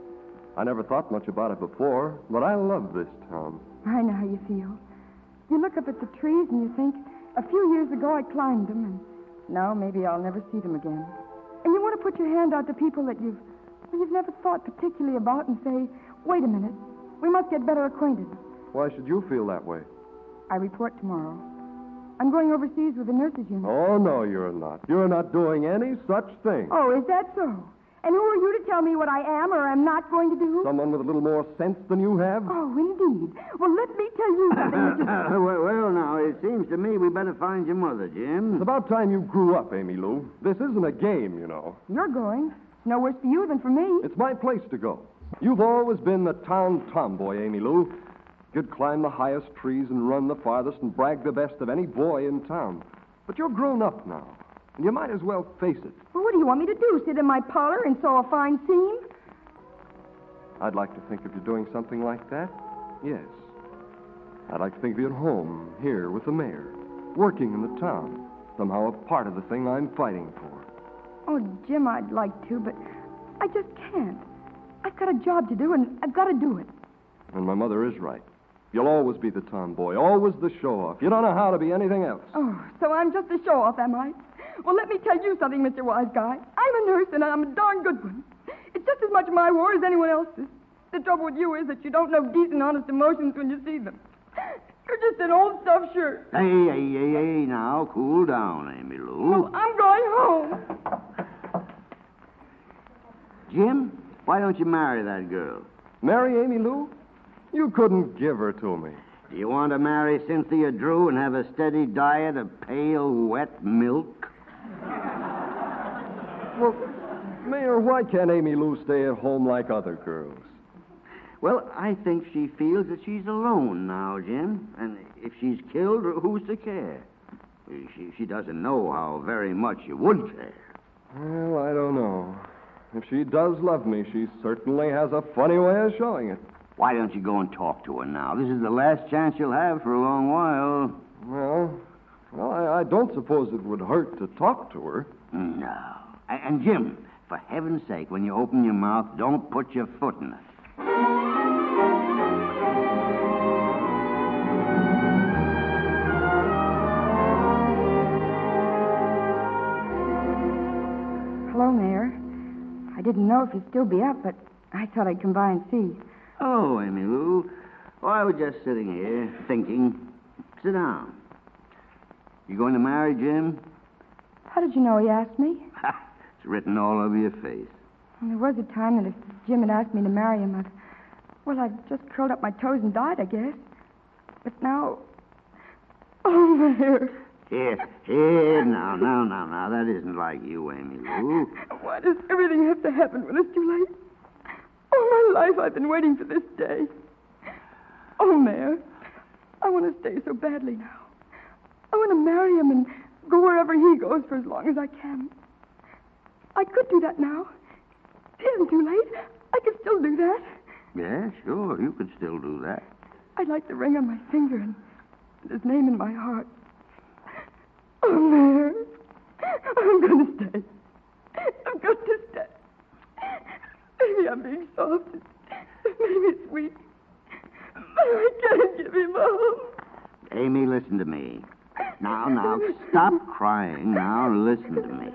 Speaker 11: I never thought much about it before, but I love this town.
Speaker 8: I know how you feel. You look up at the trees and you think, a few years ago I climbed them, and now maybe I'll never see them again. And you want to put your hand out to people that you've never thought particularly about and say, wait a minute, we must get better acquainted.
Speaker 11: Why should you feel that way?
Speaker 8: I report tomorrow. I'm going overseas with the nurses' unit.
Speaker 11: Oh, no, you're not. You're not doing any such thing.
Speaker 8: Oh, is that so? And who are you to tell me what I am or am not going to do?
Speaker 11: Someone with a little more sense than you have?
Speaker 8: Oh, indeed. Well, let me tell you something.
Speaker 9: Well, now, it seems to me we better find your mother, Jim.
Speaker 11: It's about time you grew up, Amy Lou. This isn't a game, you know.
Speaker 8: You're going. It's no worse for you than for me.
Speaker 11: It's my place to go. You've always been the town tomboy, Amy Lou. You'd climb the highest trees and run the farthest and brag the best of any boy in town. But you're grown up now, and you might as well face it.
Speaker 8: Well, what do you want me to do, sit in my parlor and sew a fine seam?
Speaker 11: I'd like to think of you doing something like that, yes. I'd like to think of you at home, here with the mayor, working in the town, somehow a part of the thing I'm fighting for.
Speaker 8: Oh, Jim, I'd like to, but I just can't. I've got a job to do, and I've got to do it.
Speaker 11: And my mother is right. You'll always be the tomboy, always the show-off. You don't know how to be anything else.
Speaker 8: Oh, so I'm just a show-off, am I? Well, let me tell you something, Mr. Wise Guy. I'm a nurse, and I'm a darn good one. It's just as much my war as anyone else's. The trouble with you is that you don't know decent, honest emotions when you see them. You're just an old stuffed shirt.
Speaker 9: Hey, now, cool down, Amy Lou.
Speaker 8: Well, I'm going home.
Speaker 9: Jim, why don't you marry that girl?
Speaker 11: Marry Amy Lou? You couldn't give her to me.
Speaker 9: Do you want to marry Cynthia Drew and have a steady diet of pale, wet milk?
Speaker 11: Well, Mayor, why can't Amy Lou stay at home like other girls?
Speaker 9: Well, I think she feels that she's alone now, Jim. And if she's killed, who's to care? She doesn't know how very much you would care.
Speaker 11: Well, I don't know. If she does love me, she certainly has a funny way of showing it.
Speaker 9: Why don't you go and talk to her now? This is the last chance you'll have for a long while.
Speaker 11: Well, I don't suppose it would hurt to talk to her.
Speaker 9: No. And Jim, for heaven's sake, when you open your mouth, don't put your foot in it.
Speaker 8: Hello, Mayor. I didn't know if you'd still be up, but I thought I'd come by and see.
Speaker 9: Oh, Amy Lou. Oh, I was just sitting here, thinking. Sit down. You going to marry Jim?
Speaker 8: How did you know he asked me?
Speaker 9: It's written all over your face.
Speaker 8: Well, there was a time that if Jim had asked me to marry him, I'd just curled up my toes and died, I guess. But now... Oh, Mayor.
Speaker 9: Here, now. That isn't like you, Amy Lou.
Speaker 8: Why does everything have to happen when it's too late? All my life I've been waiting for this day. Oh, Mayor, I want to stay so badly now. I want to marry him and go wherever he goes for as long as I can. I could do that now. It isn't too late. I could still do that.
Speaker 9: Yeah, sure, you could still do that.
Speaker 8: I'd like the ring on my finger and his name in my heart. Oh, Mayor, I'm going to stay. I've got to stay. Maybe I'm being soft. Maybe sweet. But I can't give him up.
Speaker 9: Amy, listen to me. Now, stop crying. Now, listen to me.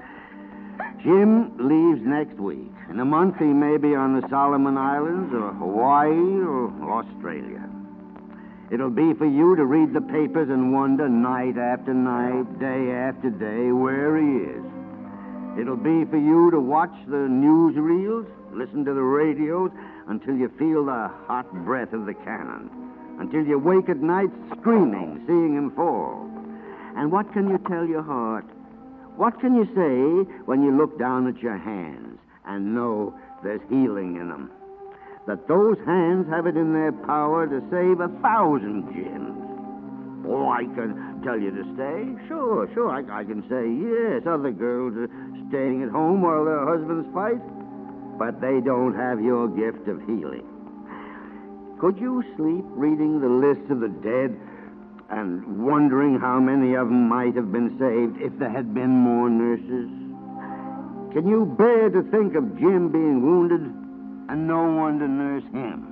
Speaker 9: Jim leaves next week. In a month, he may be on the Solomon Islands or Hawaii or Australia. It'll be for you to read the papers and wonder night after night, day after day, where he is. It'll be for you to watch the newsreels, listen to the radios, until you feel the hot breath of the cannon, until you wake at night screaming, seeing him fall. And what can you tell your heart? What can you say when you look down at your hands and know there's healing in them? That those hands have it in their power to save 1,000 Jims. Oh, I can tell you to stay. Sure, I can say yes. Other girls are staying at home while their husbands fight. But they don't have your gift of healing. Could you sleep reading the list of the dead and wondering how many of them might have been saved if there had been more nurses? Can you bear to think of Jim being wounded and no one to nurse him?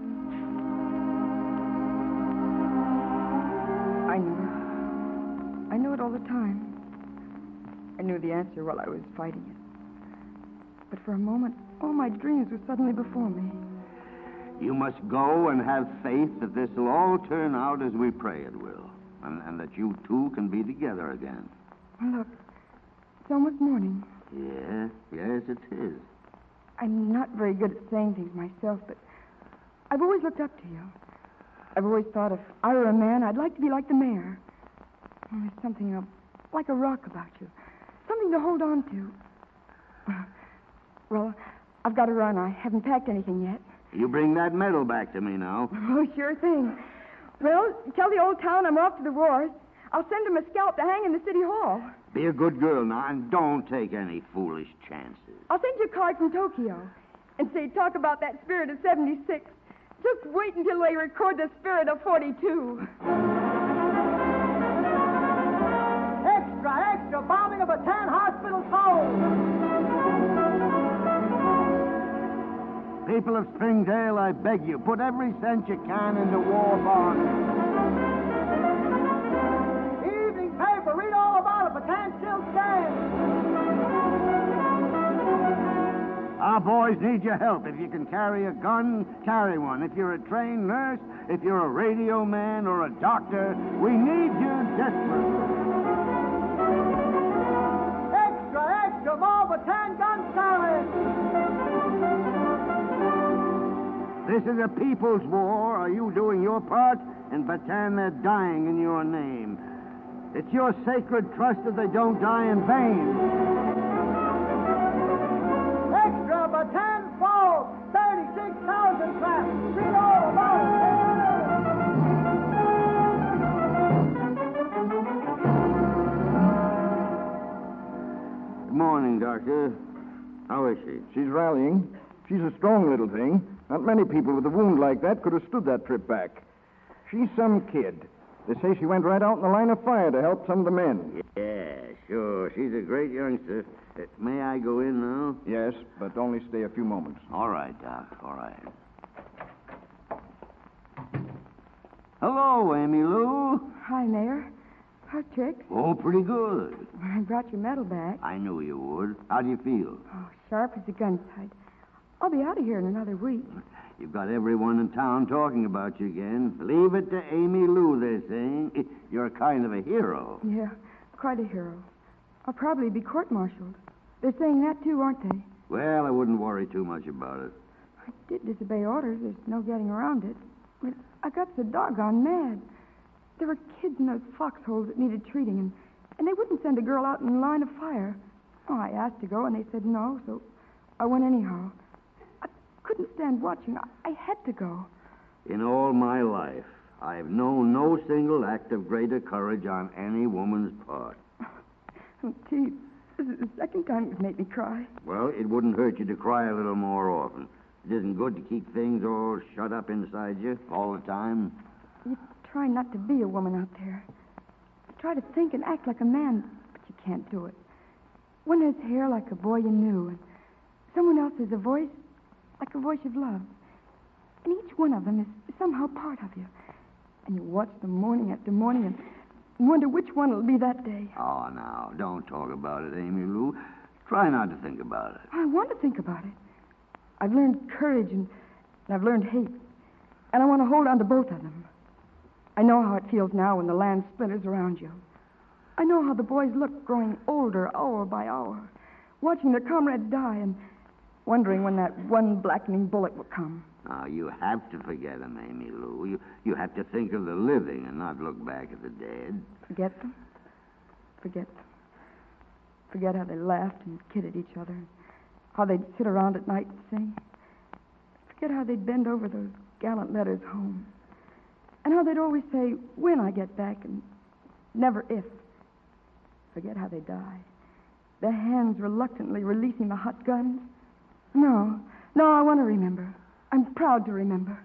Speaker 8: I knew it all the time. I knew the answer while I was fighting it. But for a moment, all my dreams were suddenly before me.
Speaker 9: You must go and have faith that this will all turn out as we pray it will, and that you two can be together again.
Speaker 8: Well, look, it's almost morning.
Speaker 9: Yes, it is.
Speaker 8: I'm not very good at saying things myself, but I've always looked up to you. I've always thought if I were a man, I'd like to be like the mayor. And there's something like a rock about you, something to hold on to. Well, I've got to run. I haven't packed anything yet.
Speaker 9: You bring that medal back to me now.
Speaker 8: Oh, sure thing. Well, tell the old town I'm off to the wars. I'll send him a scalp to hang in the city hall.
Speaker 9: Be a good girl now, and don't take any foolish chances.
Speaker 8: I'll send you a card from Tokyo and say, talk about that spirit of 76. Just wait until they record the spirit of 42.
Speaker 12: Extra, bombing of a Bataan hospital sold.
Speaker 9: People of Springdale, I beg you, put every cent you can into war bonds.
Speaker 12: Evening paper, read all about it. Bataan still stands.
Speaker 9: Our boys need your help. If you can carry a gun, carry one. If you're a trained nurse, if you're a radio man or a doctor, we need you desperately.
Speaker 12: Extra, more Bataan gun salad.
Speaker 9: This is a people's war. Are you doing your part? In Bataan, they're dying in your name. It's your sacred trust that they don't die in vain.
Speaker 12: Extra, Bataan falls. 36,000 trapped. Read all about
Speaker 9: it. Good morning, Doctor. How is she? She's rallying. She's a strong little thing. Not many people with a wound like that could have stood that trip back. She's some kid. They say she went right out in the line of fire to help some of the men.
Speaker 13: Yeah, sure. She's a great youngster. May I go in now?
Speaker 9: Yes, but only stay a few moments.
Speaker 13: All right, Doc. All right. Hello, Amy Lou.
Speaker 8: Hi, Mayor. How's tricks?
Speaker 13: Oh, pretty good.
Speaker 8: I brought your medal back.
Speaker 13: I knew you would. How do you feel?
Speaker 8: Oh, sharp as a gun sight. I'll be out of here in another week.
Speaker 13: You've got everyone in town talking about you again. Leave it to Amy Lou, they're saying. You're kind of a hero.
Speaker 8: Yeah, quite a hero. I'll probably be court-martialed. They're saying that, too, aren't they?
Speaker 13: Well, I wouldn't worry too much about it.
Speaker 8: I did disobey orders. There's no getting around it. But I got so doggone mad. There were kids in those foxholes that needed treating, and they wouldn't send a girl out in the line of fire. Oh, I asked to go, and they said no, so I went anyhow. I couldn't stand watching. I had to go.
Speaker 13: In all my life, I've known no single act of greater courage on any woman's part.
Speaker 8: Oh, gee, this is the second time it's made me cry.
Speaker 13: Well, it wouldn't hurt you to cry a little more often. It isn't good to keep things all shut up inside you all the time.
Speaker 8: You try not to be a woman out there. You try to think and act like a man, but you can't do it. One has hair like a boy you knew, and someone else has a voice like a voice of love. And each one of them is somehow part of you. And you watch them morning after morning and wonder which one will be that day.
Speaker 13: Oh, now, don't talk about it, Amy Lou. Try not to think about it.
Speaker 8: I want to think about it. I've learned courage and I've learned hate. And I want to hold on to both of them. I know how it feels now when the land splinters around you. I know how the boys look growing older hour by hour, watching their comrades die and wondering when that one blackening bullet will come.
Speaker 13: Now, you have to forget them, Amy Lou. You have to think of the living and not look back at the dead.
Speaker 8: Forget them? Forget them. Forget how they laughed and kidded each other, how they'd sit around at night and sing. Forget how they'd bend over those gallant letters home. And how they'd always say, when I get back, and never if. Forget how they died. Their hands reluctantly releasing the hot guns. No, I want to remember. I'm proud to remember.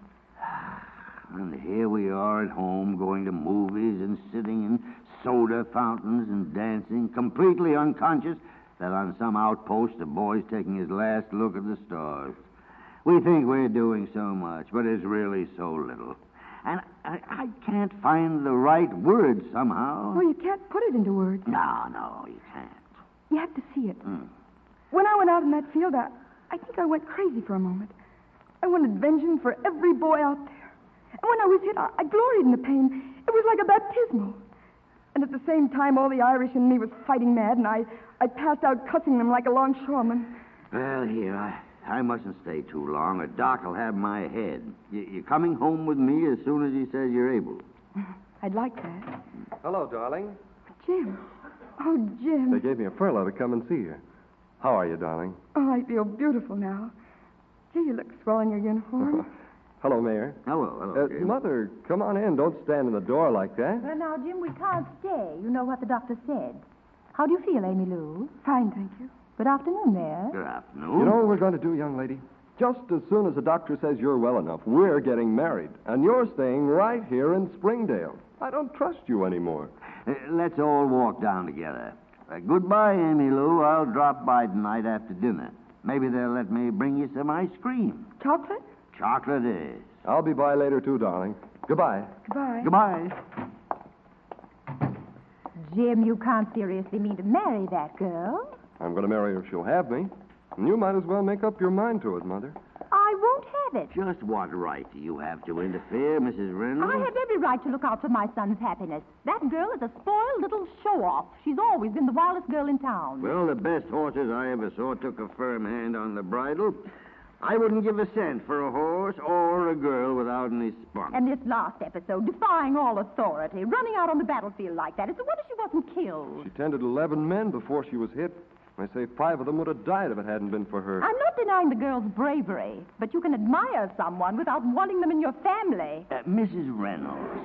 Speaker 13: And here we are at home, going to movies and sitting in soda fountains and dancing, completely unconscious that on some outpost a boy's taking his last look at the stars. We think we're doing so much, but it's really so little. And I can't find the right words somehow.
Speaker 8: Well, you can't put it into words.
Speaker 13: No, you can't.
Speaker 8: You have to see it. When I went out in that field, I think I went crazy for a moment. I wanted vengeance for every boy out there. And when I was hit, I gloried in the pain. It was like a baptismal. And at the same time, all the Irish in me was fighting mad, and I passed out cussing them like a longshoreman.
Speaker 13: Well, here, I mustn't stay too long, or Doc will have my head. You're coming home with me as soon as he says you're able.
Speaker 8: I'd like that.
Speaker 11: Hello, darling.
Speaker 8: Jim. Oh, Jim.
Speaker 11: They gave me a furlough to come and see you. How are you, darling?
Speaker 8: Oh, I feel beautiful now. Gee, you look swell in your uniform.
Speaker 11: Hello, Mayor.
Speaker 13: Hello, Jim.
Speaker 11: Mother, come on in. Don't stand in the door like that.
Speaker 10: Well, now, Jim, we can't stay. You know what the doctor said. How do you feel, Amy Lou?
Speaker 8: Fine, thank you.
Speaker 10: Good afternoon, Mayor.
Speaker 13: Good afternoon.
Speaker 11: You know what we're going to do, young lady? Just as soon as the doctor says you're well enough, we're getting married. And you're staying right here in Springdale. I don't trust you anymore.
Speaker 13: Let's all walk down together. Goodbye, Amy Lou. I'll drop by tonight after dinner. Maybe they'll let me bring you some ice cream.
Speaker 8: Chocolate?
Speaker 13: Chocolate is.
Speaker 11: I'll be by later, too, darling. Goodbye.
Speaker 8: Goodbye.
Speaker 13: Goodbye.
Speaker 10: Jim, you can't seriously mean to marry that girl.
Speaker 11: I'm going to marry her if she'll have me. And you might as well make up your mind to it, Mother.
Speaker 10: I won't have it.
Speaker 13: Just what right do you have to interfere, Mrs. Reynolds?
Speaker 10: I have every right to look out for my son's happiness. That girl is a spoiled little show-off. She's always been the wildest girl in town.
Speaker 13: Well, the best horses I ever saw took a firm hand on the bridle. I wouldn't give a cent for a horse or a girl without any spunk.
Speaker 10: And this last episode, defying all authority, running out on the battlefield like that. It's a wonder she wasn't killed.
Speaker 11: She tended 11 men before she was hit. I say 5 of them would have died if it hadn't been for her.
Speaker 10: I'm not denying the girl's bravery, but you can admire someone without wanting them in your family.
Speaker 13: Mrs. Reynolds,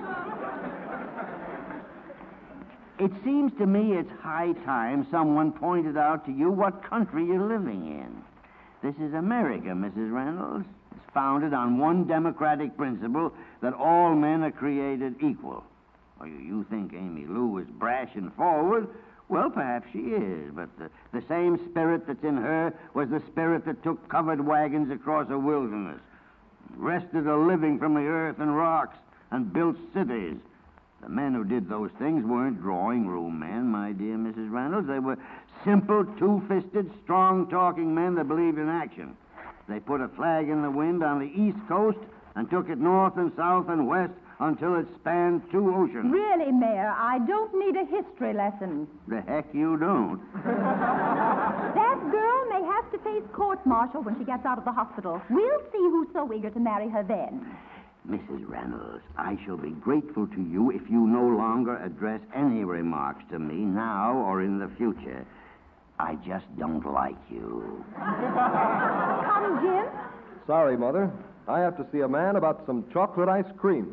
Speaker 13: it seems to me it's high time someone pointed out to you what country you're living in. This is America, Mrs. Reynolds. It's founded on one democratic principle that all men are created equal. Well, you think Amy Lou is brash and forward? Well, perhaps she is, but the same spirit that's in her was the spirit that took covered wagons across a wilderness, wrested a living from the earth and rocks, and built cities. The men who did those things weren't drawing room men, my dear Mrs. Reynolds. They were simple, two-fisted, strong-talking men that believed in action. They put a flag in the wind on the East Coast and took it north and south and west until it spanned 2 oceans.
Speaker 10: Really, Mayor, I don't need a history lesson.
Speaker 13: The heck you don't.
Speaker 10: That girl may have to face court-martial when she gets out of the hospital. We'll see who's so eager to marry her then.
Speaker 13: Mrs. Reynolds, I shall be grateful to you if you no longer address any remarks to me now or in the future. I just don't like you.
Speaker 10: Come, Jim.
Speaker 11: Sorry, Mother. I have to see a man about some chocolate ice cream.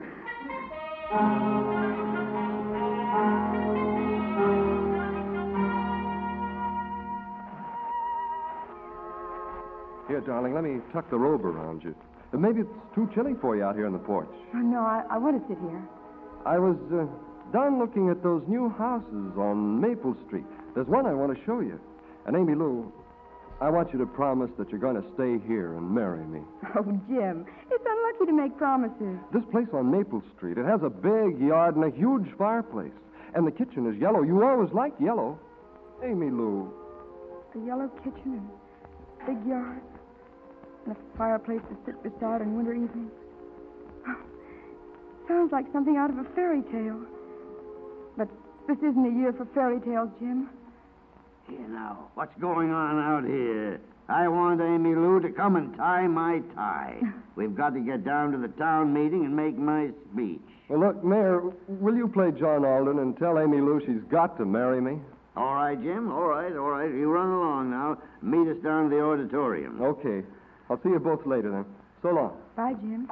Speaker 11: Here, darling, let me tuck the robe around you. Maybe it's too chilly for you out here on the porch.
Speaker 8: Oh, no, I want to sit here.
Speaker 11: I was done looking at those new houses on Maple Street. There's one I want to show you. And Amy Lou, I want you to promise that you're going to stay here and marry me.
Speaker 8: Oh, Jim, it's unlucky to make promises.
Speaker 11: This place on Maple Street, it has a big yard and a huge fireplace. And the kitchen is yellow. You always liked yellow. Amy Lou.
Speaker 8: A yellow kitchen and big yard. And a fireplace to sit beside on winter evenings. Oh, sounds like something out of a fairy tale. But this isn't a year for fairy tales, Jim.
Speaker 13: Here now, what's going on out here? I want Amy Lou to come and tie my tie. We've got to get down to the town meeting and make my speech.
Speaker 11: Well, look, Mayor, will you play John Alden and tell Amy Lou she's got to marry me?
Speaker 13: All right, Jim. All right. You run along now. Meet us down at the auditorium.
Speaker 11: Okay. I'll see you both later, then. So long.
Speaker 8: Bye, Jim.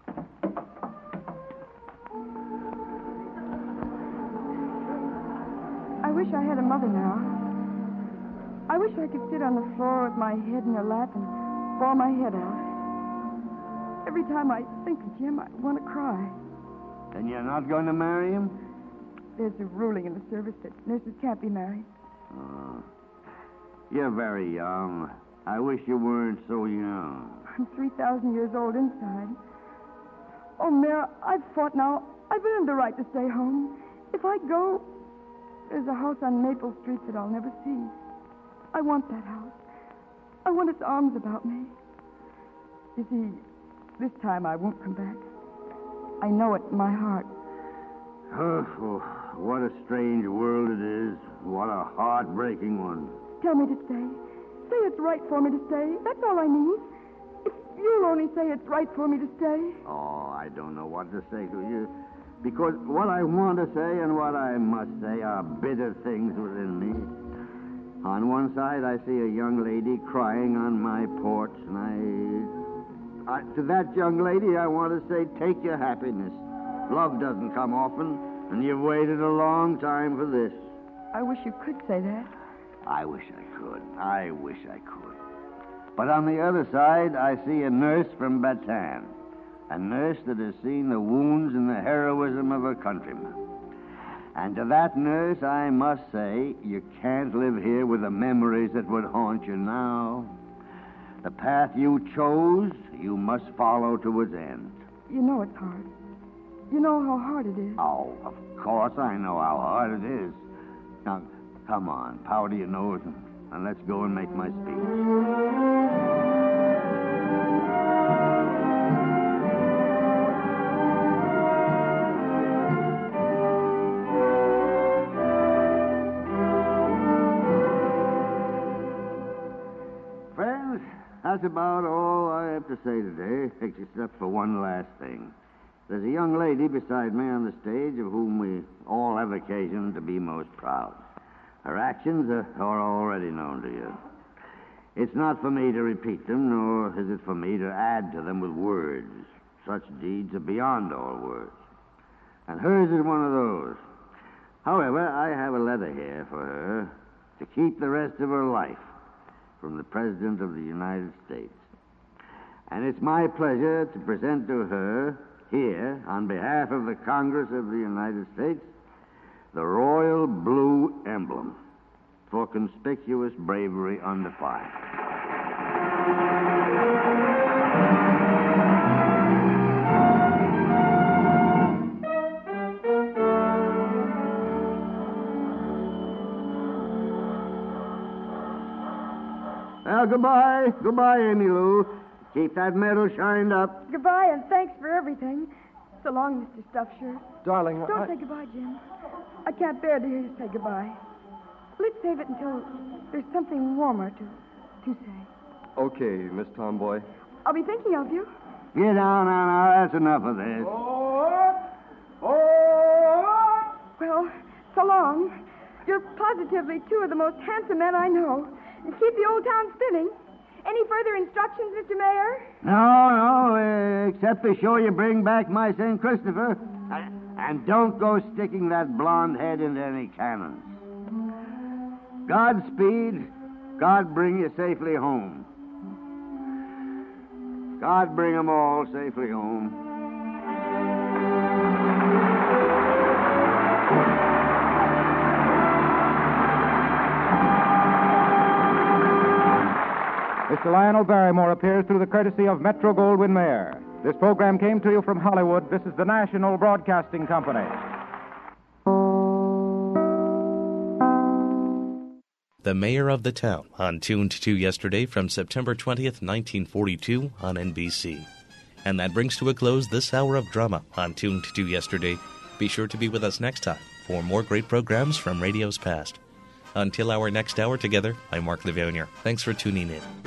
Speaker 8: I wish I had a mother now. I wish I could sit on the floor with my head in her lap and bawl my head out. Every time I think of Jim, I want to cry.
Speaker 13: Then you're not going to marry him?
Speaker 8: There's a ruling in the service that nurses can't be married.
Speaker 13: Oh. You're very young. I wish you weren't so young.
Speaker 8: I'm 3,000 years old inside. Oh, Mayor, I've fought now. I've earned the right to stay home. If I go, there's a house on Maple Street that I'll never see. I want that house. I want its arms about me. You see, this time I won't come back. I know it in my heart.
Speaker 13: Oh, what a strange world it is. What a heartbreaking one.
Speaker 8: Tell me to stay. Say it's right for me to stay. That's all I need. If you'll only say it's right for me to stay.
Speaker 13: Oh, I don't know what to say to you. Because what I want to say and what I must say are bitter things within me. On one side, I see a young lady crying on my porch, and to that young lady, I want to say, take your happiness. Love doesn't come often, and you've waited a long time for this.
Speaker 8: I wish you could say that.
Speaker 13: I wish I could. I wish I could. But on the other side, I see a nurse from Bataan. A nurse that has seen the wounds and the heroism of her countrymen. And to that nurse, I must say, you can't live here with the memories that would haunt you now. The path you chose, you must follow to its end.
Speaker 8: You know it's hard. You know how hard it is.
Speaker 13: Oh, of course I know how hard it is. Now, come on, powder your nose, and let's go and make my speech. That's about all I have to say today, except for one last thing. There's a young lady beside me on the stage of whom we all have occasion to be most proud. Her actions are already known to you. It's not for me to repeat them, nor is it for me to add to them with words. Such deeds are beyond all words. And hers is one of those. However, I have a letter here for her to keep the rest of her life. from the President of the United States. And it's my pleasure to present to her here, on behalf of the Congress of the United States, the Royal Blue Emblem for conspicuous bravery under fire. Well, goodbye. Goodbye, Amy Lou. Keep that medal shined up.
Speaker 8: Goodbye, and thanks for everything. So long, Mr. Stuffshirt.
Speaker 11: Darling,
Speaker 8: Don't say goodbye, Jim. I can't bear to hear you say goodbye. Let's save it until there's something warmer to say.
Speaker 11: Okay, Miss Tomboy.
Speaker 8: I'll be thinking of you.
Speaker 13: Get down now. That's enough of this.
Speaker 8: Well, so long. You're positively two of the most handsome men I know. And keep the old town spinning. Any further instructions, Mr. Mayor?
Speaker 13: No, except be sure you bring back my St. Christopher. And don't go sticking that blonde head into any cannons. Godspeed. God bring you safely home. God bring them all safely home.
Speaker 7: Mr. Lionel Barrymore appears through the courtesy of Metro-Goldwyn-Mayer. This program came to you from Hollywood. This is the National Broadcasting Company.
Speaker 1: The Mayor of the Town, on Tuned to yesterday from September 20th, 1942 on NBC. And that brings to a close this hour of drama on Tuned to yesterday. Be sure to be with us next time for more great programs from radio's past. Until our next hour together, I'm Mark Livonia. Thanks for tuning in.